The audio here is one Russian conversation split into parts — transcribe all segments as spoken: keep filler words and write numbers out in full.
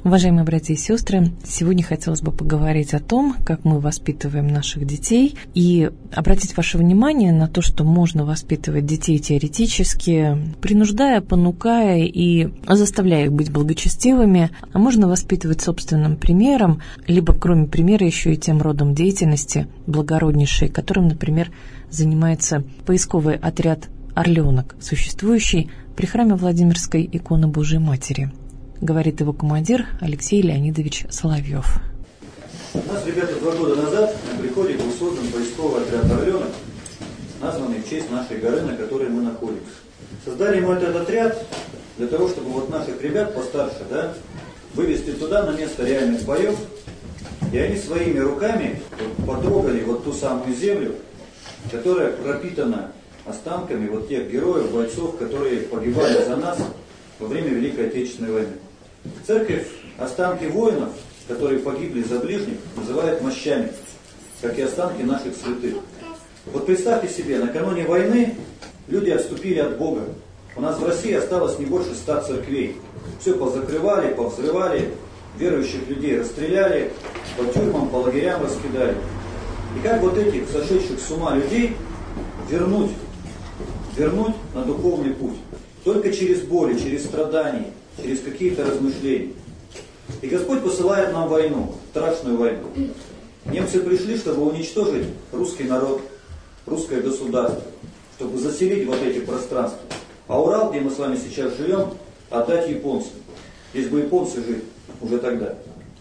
Уважаемые братья и сестры, сегодня хотелось бы поговорить о том, как мы воспитываем наших детей, и обратить ваше внимание на то, что можно воспитывать детей теоретически, принуждая, понукая и заставляя их быть благочестивыми, а можно воспитывать собственным примером, либо кроме примера еще и тем родом деятельности благороднейшей, которым, например, занимается поисковый отряд «Орленок», существующий при храме Владимирской иконы Божией Матери. Говорит его командир Алексей Леонидович Соловьев. У нас, ребята, два года назад на приходе был создан поисковый отряд «Орленок», названный в честь нашей горы, на которой мы находимся. Создали мы этот отряд для того, чтобы вот наших ребят постарше, да, вывести туда на место реальных боев, и они своими руками вот потрогали вот ту самую землю, которая пропитана останками вот тех героев, бойцов, которые погибали за нас во время Великой Отечественной войны. Церковь останки воинов, которые погибли за ближних, называет мощами, как и останки наших святых. Вот представьте себе, накануне войны люди отступили от Бога. У нас в России осталось не больше ста церквей. Все позакрывали, повзрывали, верующих людей расстреляли, по тюрьмам, по лагерям раскидали. И как вот этих сошедших с ума людей вернуть, вернуть на духовный путь? Только через боли, через страдания, через какие-то размышления. И Господь посылает нам войну, страшную войну. Немцы пришли, чтобы уничтожить русский народ, русское государство, чтобы заселить вот эти пространства. А Урал, где мы с вами сейчас живем, отдать японцам. Здесь бы японцы жили уже тогда.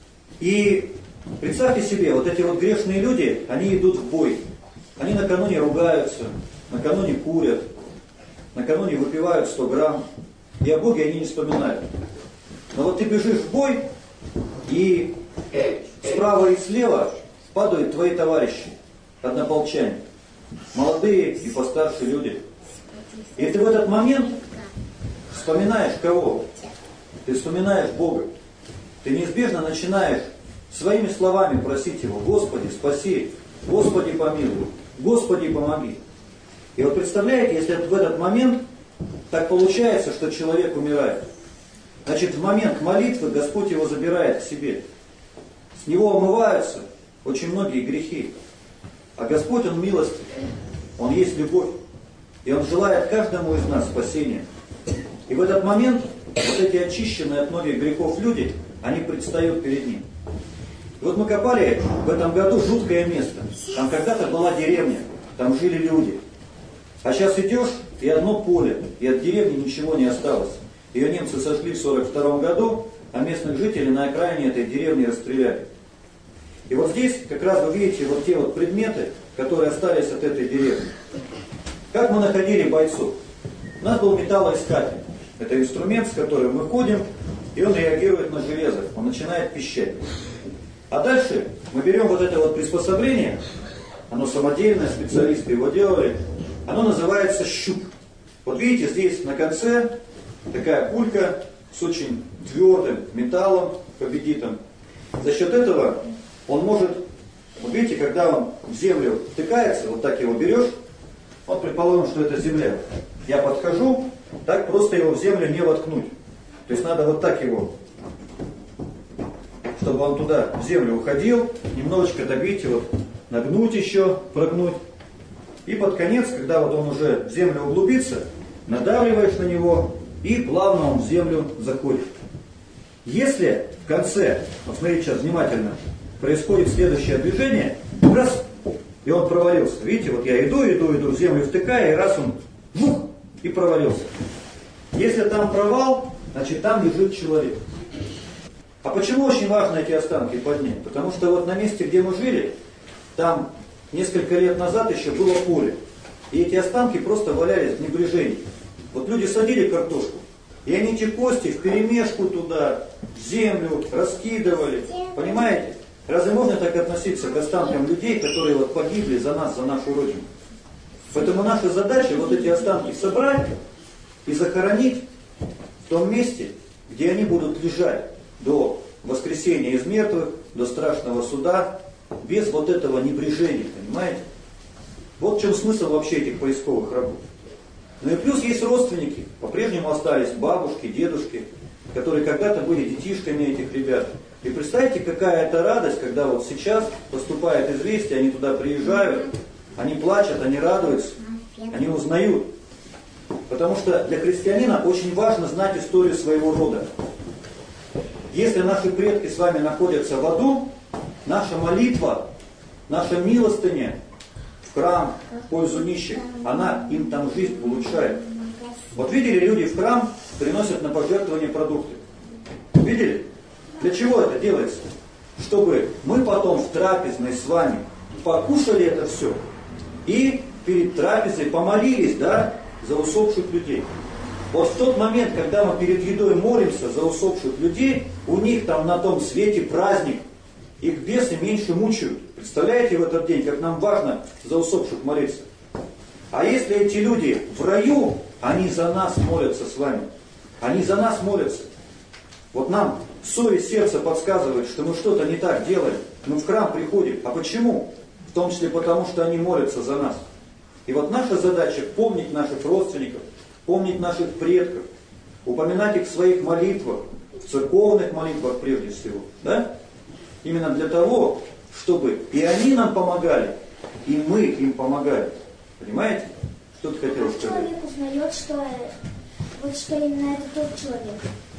И представьте себе, вот эти вот грешные люди, они идут в бой. Они накануне ругаются, накануне курят, накануне выпивают сто грамм, и о Боге они не вспоминают. Но вот ты бежишь в бой, и справа и слева падают твои товарищи, однополчане, молодые и постарше люди. И ты в этот момент вспоминаешь кого? Ты вспоминаешь Бога. Ты неизбежно начинаешь своими словами просить Его: Господи, спаси, Господи, помилуй, Господи, помоги. И вот представляете, если в этот момент так получается, что человек умирает, значит, в момент молитвы Господь его забирает к себе. С него омываются очень многие грехи. А Господь, Он милостив, Он есть любовь. И Он желает каждому из нас спасения. И в этот момент вот эти очищенные от многих грехов люди, они предстают перед Ним. И вот мы копали в этом году жуткое место. Там когда-то была деревня, там жили люди. А сейчас идешь, и одно поле, и от деревни ничего не осталось. Ее немцы сожгли в сорок втором году, а местных жителей на окраине этой деревни расстреляли. И вот здесь как раз вы видите вот те вот предметы, которые остались от этой деревни. Как мы находили бойцов? У нас был металлоискатель. Это инструмент, с которым мы ходим, и он реагирует на железо, он начинает пищать. А дальше мы берем вот это вот приспособление, оно самодельное, специалисты его делали, оно называется щуп. Вот видите, здесь на конце такая пулька с очень твердым металлом, победитым. За счет этого он может, вот видите, когда он в землю втыкается, вот так его берешь, вот предположим, что это земля. Я подхожу, так просто его в землю не воткнуть. То есть надо вот так его, чтобы он туда в землю уходил, немножечко добить, вот нагнуть еще, прогнуть. И под конец, когда вот он уже в землю углубится, надавливаешь на него, и плавно он в землю заходит. Если в конце, вот смотрите сейчас внимательно, происходит следующее движение, раз, и он провалился. Видите, вот я иду, иду, иду, в землю втыкаю, и раз он, вух, и провалился. Если там провал, значит там лежит человек. А почему очень важно эти останки поднять? Потому что вот на месте, где мы жили, там несколько лет назад еще было поле. И эти останки просто валялись в небрежении. Вот люди садили картошку, и они эти кости вперемешку туда, в землю, раскидывали. Понимаете? Разве можно так относиться к останкам людей, которые вот погибли за нас, за нашу Родину? Поэтому наша задача вот эти останки собрать и захоронить в том месте, где они будут лежать до воскресения из мертвых, до страшного суда, без вот этого небрежения, понимаете? Вот в чем смысл вообще этих поисковых работ. Ну и плюс есть родственники, по-прежнему остались бабушки, дедушки. которые когда-то были детишками этих ребят. И представьте, какая это радость, когда вот сейчас поступает известие, они туда приезжают, они плачут, они радуются, они узнают. Потому что для христианина очень важно знать историю своего рода. Если наши предки с вами находятся в аду, наша молитва, наша милостыня в храм в пользу нищих, она им там жизнь улучшает. Вот видели, люди в храм приносят на пожертвование продукты. Видели? Для чего это делается? Чтобы мы потом в трапезной с вами покушали это все и перед трапезой помолились, да, за усопших людей. Вот в тот момент, когда мы перед едой молимся за усопших людей, у них там на том свете праздник, их бесы меньше мучают. Представляете, в этот день, как нам важно за усопших молиться? А если эти люди в раю, они за нас молятся с вами. Они за нас молятся. Вот нам совесть сердца подсказывает, что мы что-то не так делаем. Мы в храм приходим. А почему? В том числе потому, что они молятся за нас. И вот наша задача помнить наших родственников, помнить наших предков, упоминать их в своих молитвах, в церковных молитвах прежде всего. Да? Именно для того, чтобы и они нам помогали, и мы им помогали. Понимаете? Что ты хотел сказать? Человек узнает, что, вот, что именно это тот человек.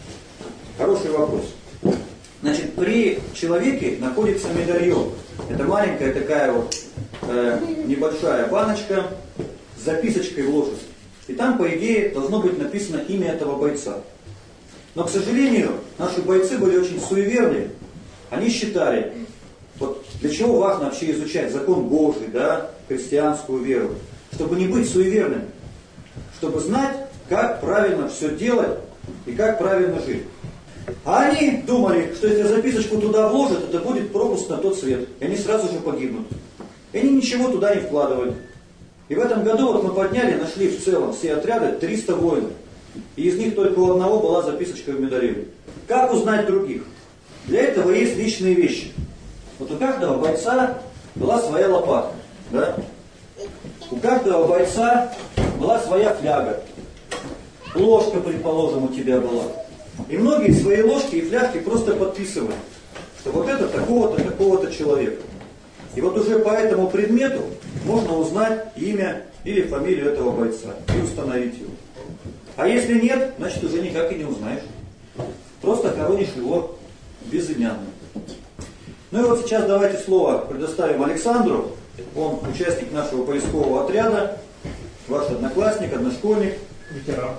Хороший вопрос. Значит, при человеке находится медальон. Это маленькая такая вот э, небольшая баночка с записочкой вложена. И там, по идее, должно быть написано имя этого бойца. Но, к сожалению, наши бойцы были очень суеверны. Они считали, вот для чего важно вообще изучать закон Божий, да, христианскую веру, чтобы не быть суеверным, чтобы знать, как правильно все делать и как правильно жить. А они думали, что если записочку туда вложат, это будет пропуск на тот свет. И они сразу же погибнут. И они ничего туда не вкладывали. И в этом году вот мы подняли, нашли в целом все отряды триста воинов. И из них только у одного была записочка в медальоне. Как узнать других? Для этого есть личные вещи. Вот у каждого бойца была своя лопатка. Да? У каждого бойца была своя фляга. Ложка, предположим, у тебя была. И многие свои ложки и фляжки просто подписывали, что вот это такого-то, такого-то человека. И вот уже по этому предмету можно узнать имя или фамилию этого бойца и установить его. А если нет, значит уже никак и не узнаешь. Просто хоронишь его безымянно. Ну и вот сейчас давайте слово предоставим Александру. Он участник нашего поискового отряда, ваш одноклассник, одношкольник. Ветеран.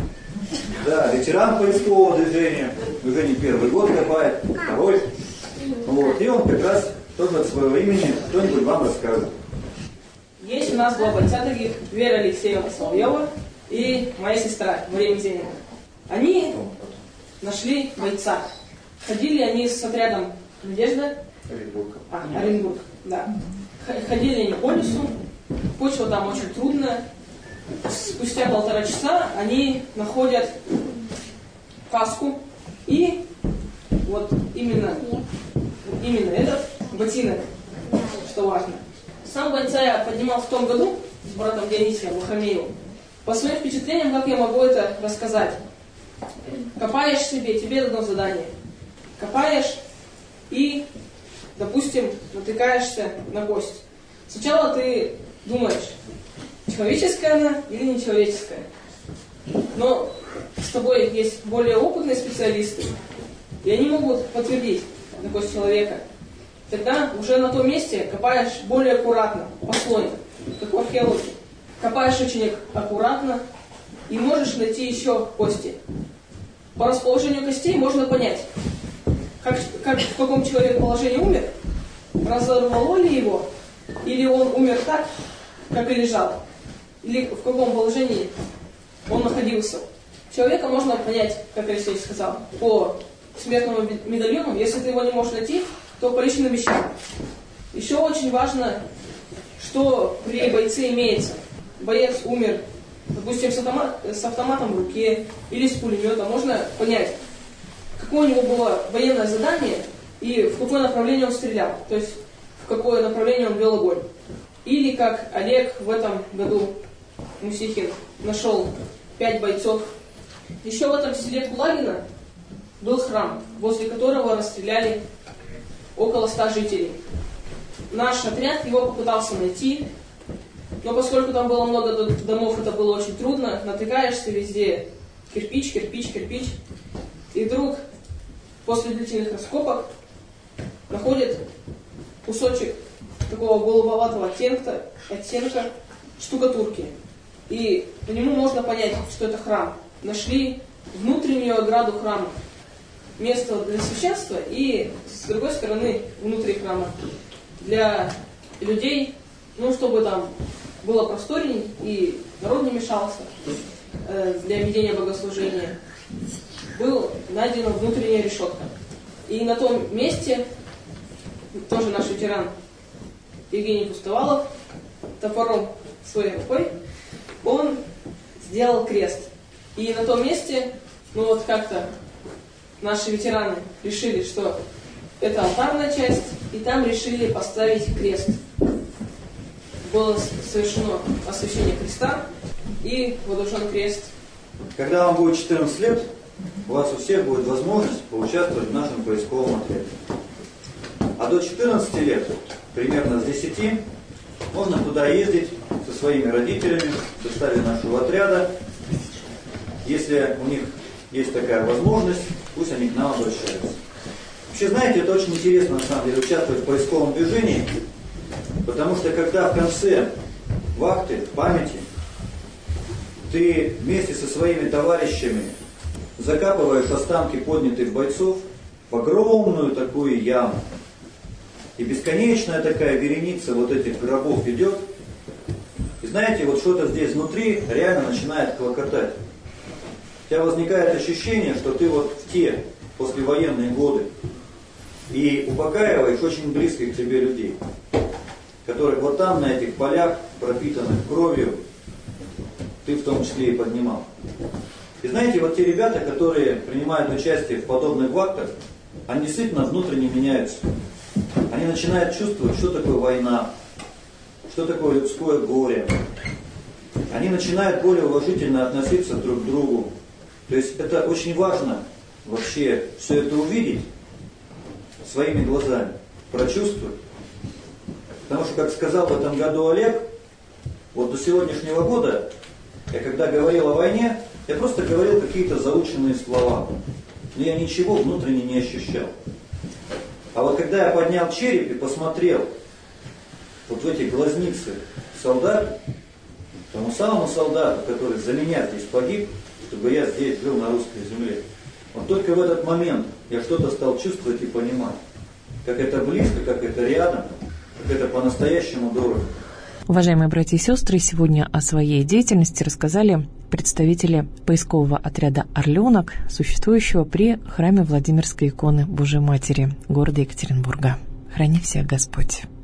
Да, ветеран поискового движения, уже не первый год копает, второй. Вот, и он как раз тоже от своего имени что-нибудь вам расскажет. Есть у нас два бойца таких, Вера Алексеевна Соловьева и моя сестра Мария Мизенина. Они нашли бойца. Ходили они с отрядом Надежда. Оренбург. А, Оренбург, да. Ходили они по лесу, почва там очень трудная. Спустя полтора часа они находят каску и вот именно, именно этот ботинок, что важно. Сам бойца я поднимал в том году с братом Дионисием Лохамеевым. По своим впечатлениям, как я могу это рассказать? Копаешь себе, тебе дано задание. Копаешь и, допустим, натыкаешься на кость. Сначала ты думаешь, человеческая она или нечеловеческая. Но с тобой есть более опытные специалисты, и они могут подтвердить на кость человека. Тогда уже на том месте копаешь более аккуратно, послойно, как в археологии. Копаешь очень аккуратно и можешь найти еще кости. По расположению костей можно понять, как, как, в каком человек положении умер, разорвало ли его, или он умер так, как и лежал, или в каком положении он находился. Человека можно понять, как Алексей сказал, по смертному медальону. Если ты его не можешь найти, то по личным вещам. Еще очень важно, что при бойце имеется. Боец умер, допустим, с, автомат, с автоматом в руке или с пулеметом. Можно понять, какое у него было военное задание и в какое направление он стрелял. То есть, в какое направление он вел огонь. Или как Олег в этом году, Мусихин, нашел пять бойцов. Еще в этом селе Кулагино был храм, возле которого расстреляли около ста жителей. Наш отряд его попытался найти, но поскольку там было много домов, это было очень трудно. Натыкаешься везде кирпич, кирпич, кирпич. И вдруг, после длительных раскопок, находят кусочек такого голубоватого оттенка, оттенка штукатурки. И по нему можно понять, что это храм. Нашли внутреннюю ограду храма, место для священства, и с другой стороны внутри храма для людей, ну, чтобы там было просторней и народ не мешался э, для ведения богослужения, был найдена внутренняя решетка. И на том месте тоже наш ветеран Евгений Пустовалов топором своей рукой он сделал крест. И на том месте, ну вот как-то наши ветераны решили, что это алтарная часть, и там решили поставить крест. Было совершено освящение креста и водружен крест. Когда вам будет четырнадцать лет, у вас у всех будет возможность поучаствовать в нашем поисковом отряде. А до четырнадцати лет, примерно с десяти, можно туда ездить со своими родителями в составе нашего отряда. Если у них есть такая возможность, пусть они к нам обращаются. Вообще, знаете, это очень интересно, на самом деле, участвовать в поисковом движении, потому что когда в конце вахты, памяти, ты вместе со своими товарищами закапываешь останки поднятых бойцов в огромную такую яму, и бесконечная такая вереница вот этих гробов идет, и знаете, вот что-то здесь внутри реально начинает клокотать. У тебя возникает ощущение, что ты вот в те послевоенные годы и упокаиваешь очень близких к тебе людей, которых вот там, на этих полях, пропитанных кровью, ты в том числе и поднимал. И знаете, вот те ребята, которые принимают участие в подобных вахтах, они действительно внутренне меняются. Они начинают чувствовать, что такое война, что такое людское горе. Они начинают более уважительно относиться друг к другу. То есть это очень важно вообще все это увидеть своими глазами, прочувствовать. Потому что, как сказал в этом году Олег, вот до сегодняшнего года, я когда говорил о войне, я просто говорил какие-то заученные слова. Но я ничего внутренне не ощущал. А вот когда я поднял череп и посмотрел вот в эти глазницы солдат, тому самому солдату, который за меня здесь погиб, чтобы я здесь жил на русской земле, вот только в этот момент я что-то стал чувствовать и понимать. Как это близко, как это рядом, как это по-настоящему дорого. Уважаемые братья и сестры, сегодня о своей деятельности рассказали представители поискового отряда «Орленок», существующего при храме Владимирской иконы Божией Матери города Екатеринбурга. Храни всех Господь!